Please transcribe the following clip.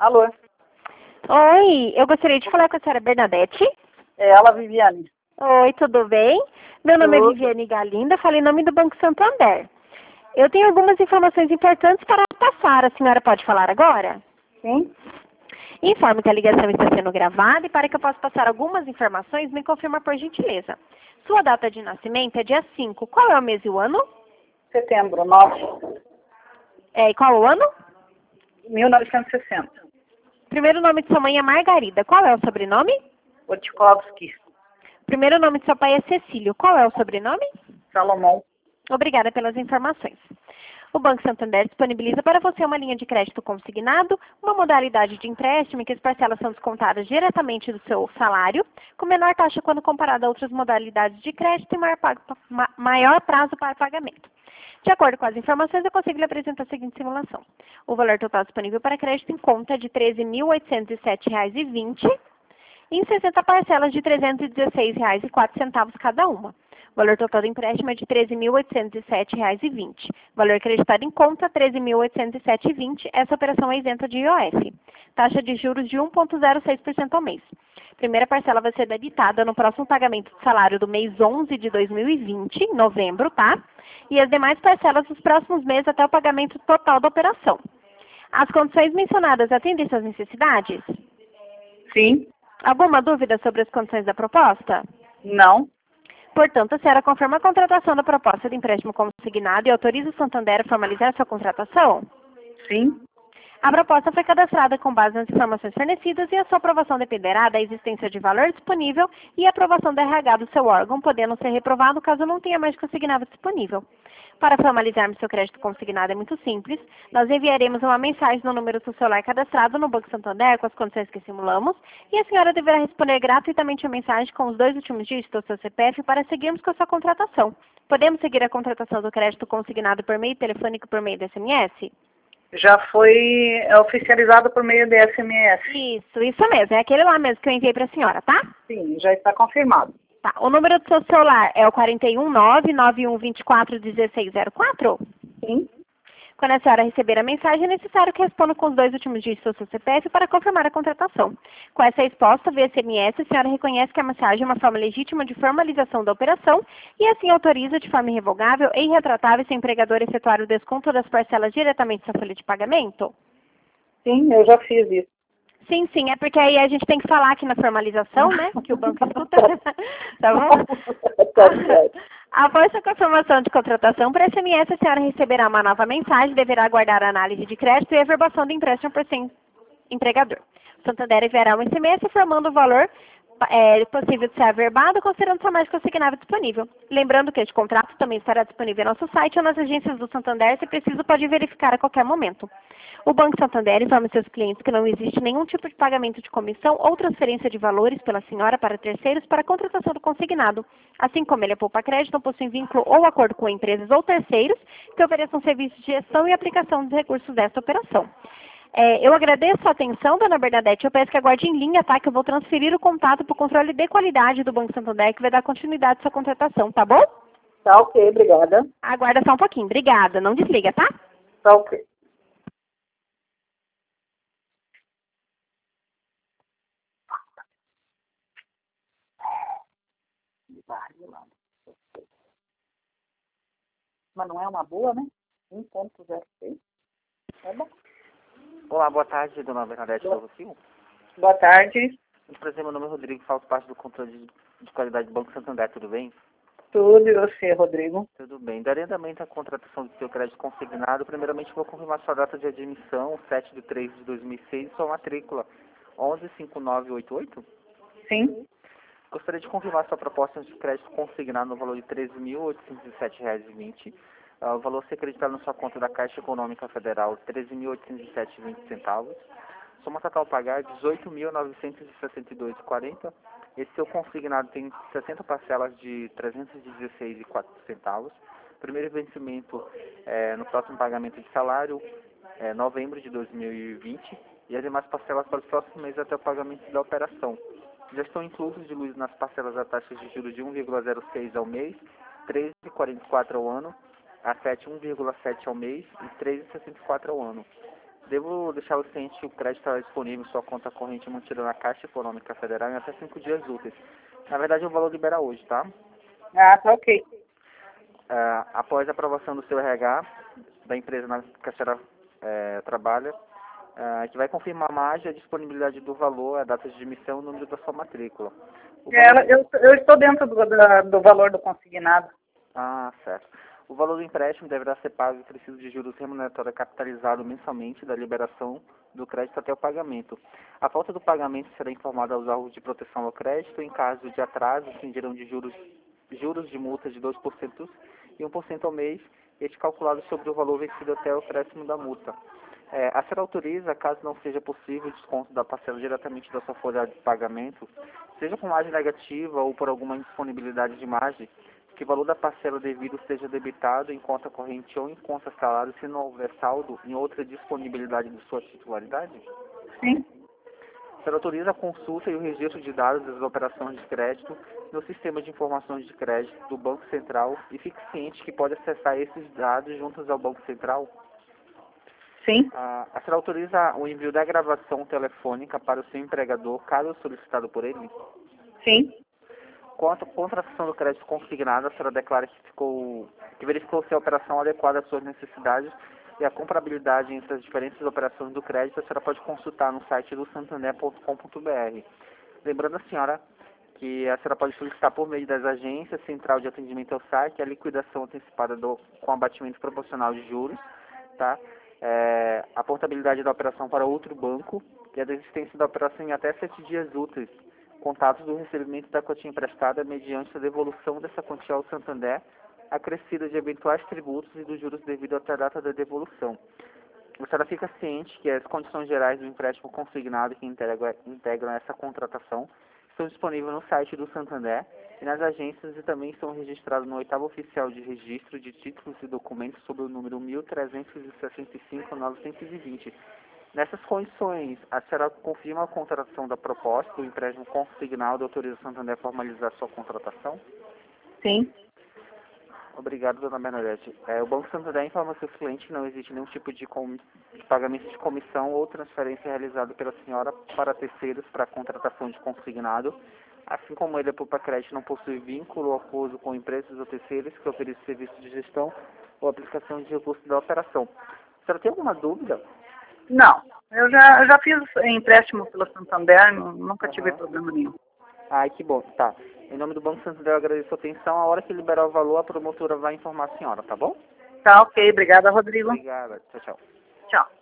Alô? Oi, eu gostaria de falar com a senhora Bernadette. É ela, Viviane. Oi, tudo bem? Meu nome é Tudo. Viviane Galinda, falei em nome do Banco Santander. Eu tenho algumas informações importantes para passar. A senhora pode falar agora? Sim? Informo que a ligação está sendo gravada e para que eu possa passar algumas informações, me confirma por gentileza. Sua data de nascimento é dia 5. Qual é o mês e o ano? Setembro, 9, E qual o ano? 1960. Primeiro nome de sua mãe é Margarida. Qual é o sobrenome? Wojtkowski, Primeiro nome de seu pai é Cecílio. Qual é o sobrenome? Salomão. Obrigada pelas informações. O Banco Santander disponibiliza para você uma linha de crédito consignado, uma modalidade de empréstimo em que as parcelas são descontadas diretamente do seu salário, com menor taxa quando comparado a outras modalidades de crédito e maior prazo para pagamento. De acordo com as informações, eu consigo lhe apresentar a seguinte simulação. O valor total disponível para crédito em conta é de R$ 13.807,20 em 60 parcelas de R$ 316,04 cada uma. O valor total do empréstimo é de R$ 13.807,20. Valor acreditado em conta, R$ 13.807,20. Essa operação é isenta de IOF. Taxa de juros de 1,06% ao mês. Primeira parcela vai ser debitada no próximo pagamento do salário do mês 11 de 2020, em novembro, tá? E as demais parcelas dos próximos meses até o pagamento total da operação. As condições mencionadas atendem suas necessidades? Sim? Alguma dúvida sobre as condições da proposta? Não? Portanto, a senhora confirma a contratação da proposta de empréstimo consignado e autoriza o Santander a formalizar sua contratação? Sim? A proposta foi cadastrada com base nas informações fornecidas e a sua aprovação dependerá da existência de valor disponível e a aprovação do RH do seu órgão, podendo ser reprovado caso não tenha mais consignado disponível. Para formalizarmos seu crédito consignado é muito simples. Nós enviaremos uma mensagem no número do seu celular cadastrado no Banco Santander com as condições que simulamos e a senhora deverá responder gratuitamente a mensagem com os 2 últimos dígitos do seu CPF para seguirmos com a sua contratação. Podemos seguir a contratação do crédito consignado por meio telefônico e por meio de SMS? Já foi oficializado por meio de SMS. Isso mesmo. É aquele lá mesmo que eu enviei para a senhora, tá? Sim, já está confirmado. Tá. O número do seu celular é o 419-9124-1604? Sim? Quando a senhora receber a mensagem, é necessário que responda com os 2 últimos dígitos do seu CPF para confirmar a contratação. Com essa resposta via SMS, a senhora reconhece que a mensagem é uma forma legítima de formalização da operação e assim autoriza de forma irrevogável e irretratável seu empregador a efetuar o desconto das parcelas diretamente da folha de pagamento? Sim, eu já fiz isso. Sim, é porque aí a gente tem que falar aqui na formalização, né? Que o banco escuta. Tá bom? Tá certo. Após a confirmação de contratação, por SMS, a senhora receberá uma nova mensagem, deverá aguardar a análise de crédito e a averbação do empréstimo por seu empregador. O Santander enviará um SMS informando o valor possível de ser averbado, considerando sua mais consignável disponível. Lembrando que este contrato também estará disponível no nosso site ou nas agências do Santander, se preciso pode verificar a qualquer momento. O Banco Santander informa seus clientes que não existe nenhum tipo de pagamento de comissão ou transferência de valores pela senhora para terceiros para a contratação do consignado. Assim como ele é poupa crédito, não possui vínculo ou acordo com empresas ou terceiros que ofereçam serviços de gestão e aplicação dos recursos desta operação. Eu agradeço a atenção, dona Bernadette. Eu peço que aguarde em linha, tá? Que eu vou transferir o contato para o controle de qualidade do Banco Santander, que vai dar continuidade à sua contratação, tá bom? Tá ok, obrigada. Aguarda só um pouquinho. Obrigada. Não desliga, tá? Tá ok. Mas não é uma boa, né? 1,06. É bom. Olá, boa tarde, dona Bernadette Silva. Boa tarde. Muito prazer, meu nome é Rodrigo, faço parte do controle de qualidade do Banco Santander, tudo bem? Tudo e você, Rodrigo? Tudo bem. Darei andamento à contratação do seu crédito consignado. Primeiramente, vou confirmar sua data de admissão, 7 de 3 de 2006, e sua matrícula, 115988. Sim? Gostaria de confirmar sua proposta de crédito consignado no valor de R$ 13.807,20. O valor a ser acreditado na sua conta da Caixa Econômica Federal, R$ 13.807,20. Soma total a pagar R$ 18.962,40. Esse seu consignado tem 60 parcelas de R$ 316,04. Primeiro vencimento no próximo pagamento de salário, novembro de 2020. E as demais parcelas para os próximos meses até o pagamento da operação. Já estão inclusos de luz nas parcelas a taxas de juros de 1,06 ao mês, 13,44 ao ano, a 1,7 ao mês e 3,64 ao ano. Devo deixar o ciente que o crédito estará disponível em sua conta corrente mantida na Caixa Econômica Federal em até 5 dias úteis. Na verdade, o valor libera hoje, tá? Ah, tá ok. Após a aprovação do seu RH, da empresa na que a senhora trabalha, que vai confirmar mais a disponibilidade do valor, a data de emissão e o número da sua matrícula. Eu estou dentro do valor do consignado. Ah, certo. O valor do empréstimo deverá ser pago e preciso de juros remuneratórios capitalizado mensalmente da liberação do crédito até o pagamento. A falta do pagamento será informada aos órgãos de proteção ao crédito. Em caso de atraso, incidirão de juros de multa de 2% e 1% ao mês, este calculado sobre o valor vencido até o acréscimo da multa. A senhora autoriza, caso não seja possível o desconto da parcela diretamente da sua folha de pagamento, seja com margem negativa ou por alguma indisponibilidade de margem, que o valor da parcela devido seja debitado em conta corrente ou em conta salário, se não houver saldo em outra disponibilidade de sua titularidade? Sim. A senhora autoriza a consulta e o registro de dados das operações de crédito no sistema de informações de crédito do Banco Central e fique ciente que pode acessar esses dados juntos ao Banco Central? Sim. A senhora autoriza o envio da gravação telefônica para o seu empregador, caso solicitado por ele? Sim. Quanto à contratação do crédito consignado, a senhora declara que verificou se a operação adequada às suas necessidades e a comparabilidade entre as diferentes operações do crédito, a senhora pode consultar no site do santander.com.br. Lembrando a senhora que a senhora pode solicitar por meio das agências, central de atendimento ao site, a liquidação antecipada com abatimento proporcional de juros, tá? A portabilidade da operação para outro banco e a desistência da operação em até 7 dias úteis, contados do recebimento da quantia emprestada mediante a devolução dessa quantia ao Santander, acrescida de eventuais tributos e dos juros devido até a data da devolução. A senhora fica ciente que as condições gerais do empréstimo consignado que integram essa contratação estão disponíveis no site do Santander e nas agências e também estão registrados no 8º Oficial de Registro de Títulos e Documentos sob o número 1365-920. Nessas condições, a senhora confirma a contratação da proposta do empréstimo consignado e autoriza o Santander a formalizar sua contratação? Sim. Obrigado, dona Bernadette. O Banco Santander informa seus clientes que não existe nenhum tipo de pagamento de comissão ou transferência realizado pela senhora para terceiros para a contratação de consignado, assim como ele, por crédito, não possui vínculo ou acordo com empresas ou terceiros que oferecem serviços de gestão ou aplicação de recursos da operação. A senhora tem alguma dúvida? Não. Eu já fiz empréstimo pelo Santander, nunca tive problema nenhum. Ai, que bom. Tá. Em nome do Banco Santander, eu agradeço a atenção. A hora que liberar o valor, a promotora vai informar a senhora, tá bom? Tá ok. Obrigada, Rodrigo. Obrigada. Tchau, tchau. Tchau.